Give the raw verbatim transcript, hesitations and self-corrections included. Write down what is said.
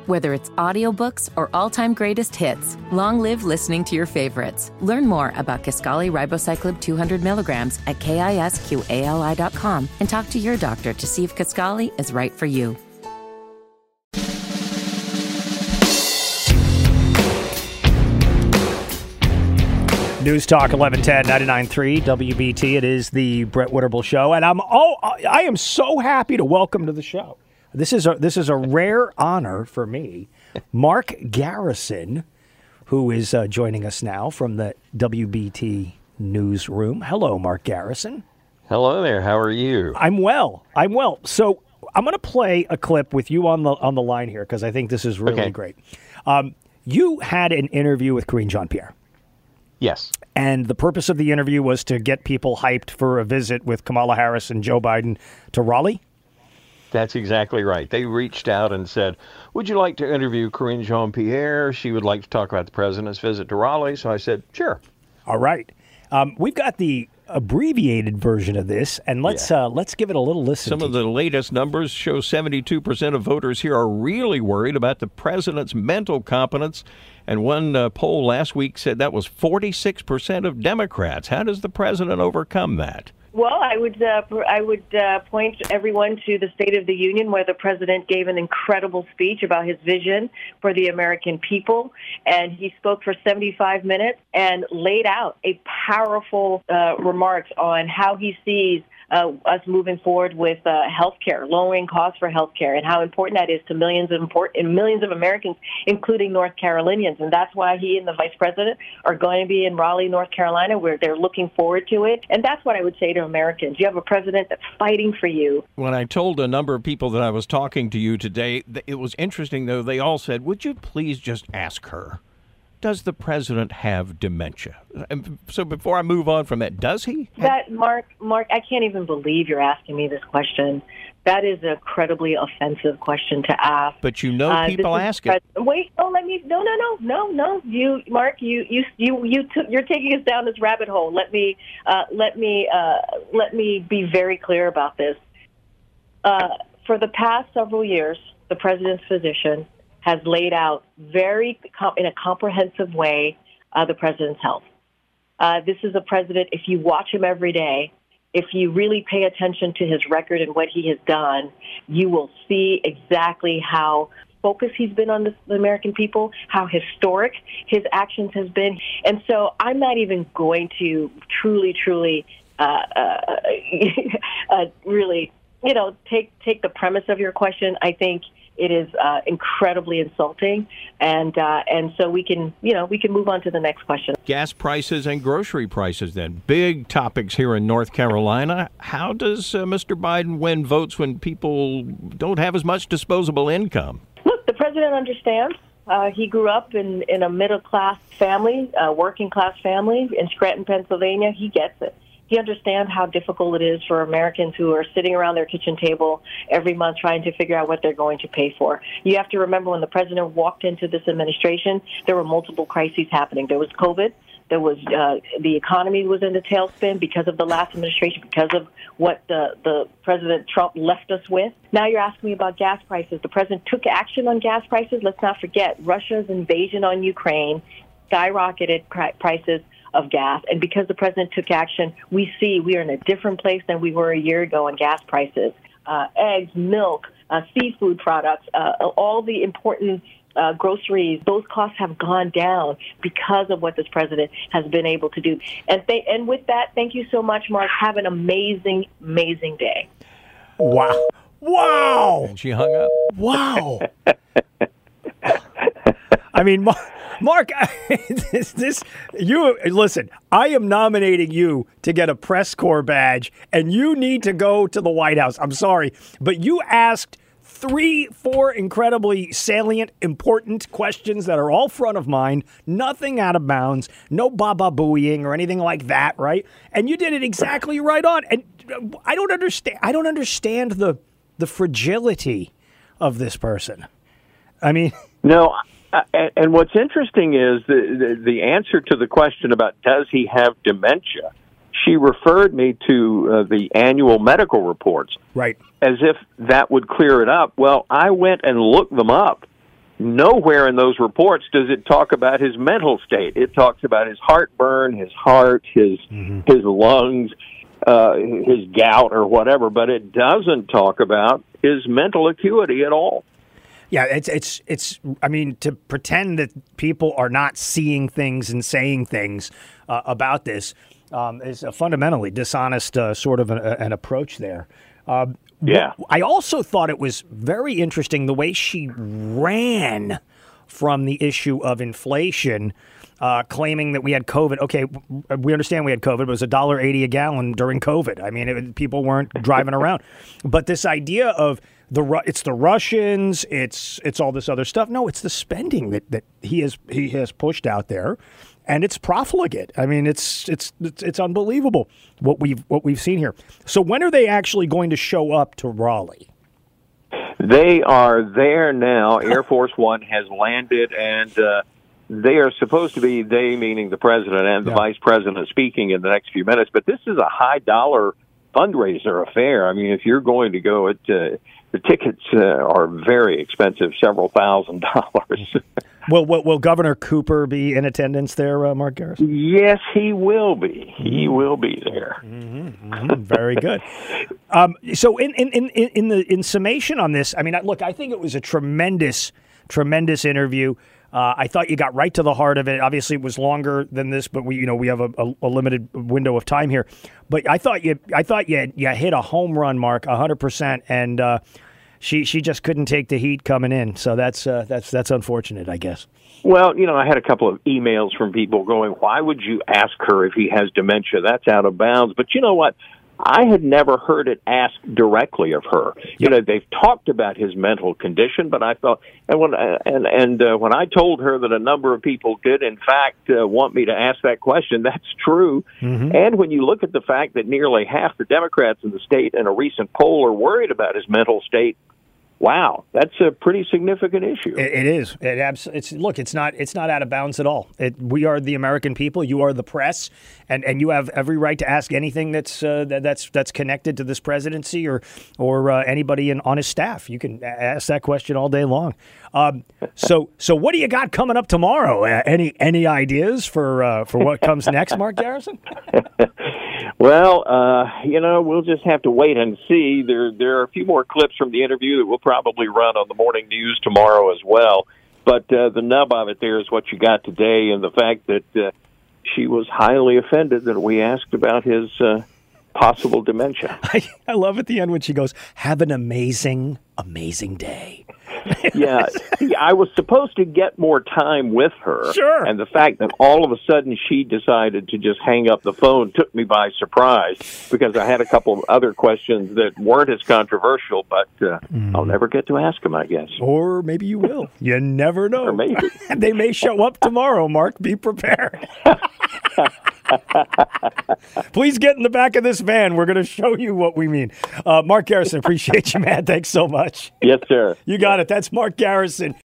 Whether it's audiobooks or all-time greatest hits, long live listening to your favorites. Learn more about Kisqali Ribociclib two hundred milligrams at kisqali dot com and talk to your doctor to see if Kisqali is right for you. News Talk eleven ten, ninety-nine point three W B T. It is the Brett Winterble Show, and I'm oh I am so happy to welcome to the show. This is a this is a rare honor for me, Mark Garrison, who is uh, joining us now from the W B T newsroom. Hello, Mark Garrison. Hello there. How are you? I'm well. I'm well. So I'm going to play a clip with you on the on the line here because I think this is really okay. great. Um, you had an interview with Karine Jean-Pierre. Yes. And the purpose of the interview was to get people hyped for a visit with Kamala Harris and Joe Biden to Raleigh? That's exactly right. They reached out and said, would you like to interview Karine Jean-Pierre? She would like to talk about the president's visit to Raleigh. So I said, sure. All right. Um, we've got the abbreviated version of this, and let's yeah. uh, let's give it a little listen. Some to of the latest numbers show seventy-two percent of voters here are really worried about the president's mental competence. And one uh, poll last week said that was forty-six percent of Democrats. How does the president overcome that? Well, I would uh, I would uh, point everyone to the State of the Union, where the president gave an incredible speech about his vision for the American people, and he spoke for seventy-five minutes and laid out a powerful uh, remarks on how he sees Uh, us moving forward with uh, health care, lowering costs for health care, and how important that is to millions of import- millions of Americans, including North Carolinians. And that's why he and the vice president are going to be in Raleigh, North Carolina, where they're looking forward to it. And that's what I would say to Americans. You have a president that's fighting for you. When I told a number of people that I was talking to you today, it was interesting, though. They all said, would you please just ask her, does the president have dementia? So before I move on from that, does he? That Mark, Mark, I can't even believe you're asking me this question. That is an incredibly offensive question to ask. But you know, people uh, ask it. Wait, oh, let me. No, no, no, no, no. You, Mark, you, you, you, you. T- you're taking us down this rabbit hole. Let me, uh, let me, uh, let me be very clear about this. Uh, for the past several years, the president's physician has laid out very in a comprehensive way uh, the president's health. Uh, this is a president, if you watch him every day, if you really pay attention to his record and what he has done, you will see exactly how focused he's been on the, the American people, how historic his actions has been. And so I'm not even going to truly, truly uh, uh, uh, really, you know, take take the premise of your question. I think it is uh, incredibly insulting, and uh, and so we can, you know, we can move on to the next question. Gas prices and grocery prices, then, big topics here in North Carolina. How does uh, Mister Biden win votes when people don't have as much disposable income? Look, the president understands. Uh, he grew up in, in a middle-class family, a working-class family in Scranton, Pennsylvania. He gets it. He understands how difficult it is for Americans who are sitting around their kitchen table every month trying to figure out what they're going to pay for. You have to remember when the president walked into this administration, there were multiple crises happening. There was COVID. There was uh, the economy was in the tailspin because of the last administration, because of what the, the President Trump left us with. Now you're asking me about gas prices. The president took action on gas prices. Let's not forget Russia's invasion on Ukraine skyrocketed prices of gas. And because the president took action, we see we are in a different place than we were a year ago on gas prices. Uh, eggs, milk, uh, seafood products, uh, all the important uh, groceries, those costs have gone down because of what this president has been able to do. And th- and with that, thank you so much, Mark. Have an amazing, amazing day. Wow. Wow. And she hung up. Wow. I mean, Mark, Mark this, this, you, listen, I am nominating you to get a press corps badge, and you need to go to the White House. I'm sorry, but you asked three, four incredibly salient, important questions that are all front of mind, nothing out of bounds, no baba booeying or anything like that, right? And you did it exactly right on. And I don't understand. I don't understand the the fragility of this person. I mean, no. Uh, and, and what's interesting is the, the the answer to the question about does he have dementia. She referred me to uh, the annual medical reports, right? As if that would clear it up. Well, I went and looked them up, nowhere in those reports does it talk about his mental state. It talks about his heartburn, his heart, his mm-hmm. his lungs, uh, his gout, or whatever, but it doesn't talk about his mental acuity at all. Yeah, it's it's it's. I mean, to pretend that people are not seeing things and saying things uh, about this um, is a fundamentally dishonest uh, sort of an, an approach there. Uh, yeah, I also thought it was very interesting the way she ran from the issue of inflation, uh, claiming that we had COVID. Okay, we understand we had COVID. It was one dollar eighty a gallon during COVID. I mean, it, people weren't driving around, but this idea of The it's the Russians, it's it's all this other stuff. No, it's the spending that, that he has he has pushed out there, and it's profligate. I mean, it's it's it's, it's unbelievable what we've what we've seen here. So when are they actually going to show up to Raleigh? They are there now. Air Force One has landed, and uh, they are supposed to be, they meaning the president and the yeah. vice president, speaking in the next few minutes. But this is a high dollar fundraiser affair. I mean, if you're going to go, it uh, the tickets uh, are very expensive, several thousand dollars. Will, will will Governor Cooper be in attendance there, uh, Mark Garrison? Yes, he will be. He mm-hmm. will be there. Mm-hmm. Mm-hmm. Very good. Um, so, in in, in in the in summation on this, I mean, look, I think it was a tremendous, tremendous interview. Uh, I thought you got right to the heart of it. Obviously, it was longer than this, but we, you know, we have a, a, a limited window of time here. But I thought you, I thought you, you hit a home run, Mark, a hundred percent, and uh, she, she just couldn't take the heat coming in. So that's, uh, that's, that's unfortunate, I guess. Well, you know, I had a couple of emails from people going, "Why would you ask her if he has dementia? That's out of bounds." But you know what? I had never heard it asked directly of her. Yep. You know, they've talked about his mental condition, but I thought, and when and and uh, when I told her that a number of people did, in fact, uh, want me to ask that question, that's true. Mm-hmm. And when you look at the fact that nearly half the Democrats in the state in a recent poll are worried about his mental state, wow, that's a pretty significant issue. It, it is. It abs- it's look, it's not. It's not out of bounds at all. It, we are the American people. You are the press, and, and you have every right to ask anything that's uh, that, that's that's connected to this presidency or or uh, anybody in, on his staff. You can ask that question all day long. Um, so so what do you got coming up tomorrow? Uh, any any ideas for uh, for what comes next, Mark Garrison? Well, uh, you know, we'll just have to wait and see. There there are a few more clips from the interview that we'll probably run on the morning news tomorrow as well. But uh, the nub of it there is what you got today, and the fact that uh, she was highly offended that we asked about his uh, possible dementia. I, I love at the end when she goes, "Have an amazing, amazing day." Yeah, see, I was supposed to get more time with her. Sure. And the fact that all of a sudden she decided to just hang up the phone took me by surprise, because I had a couple of other questions that weren't as controversial, but uh, mm. I'll never get to ask them, I guess. Or maybe you will. You never know. Or maybe. They may show up tomorrow, Mark. Be prepared. Please get in the back of this van. We're going to show you what we mean. Uh, Mark Garrison, appreciate you, man. Thanks so much. Yes, sir. You got it. That's Mark Garrison.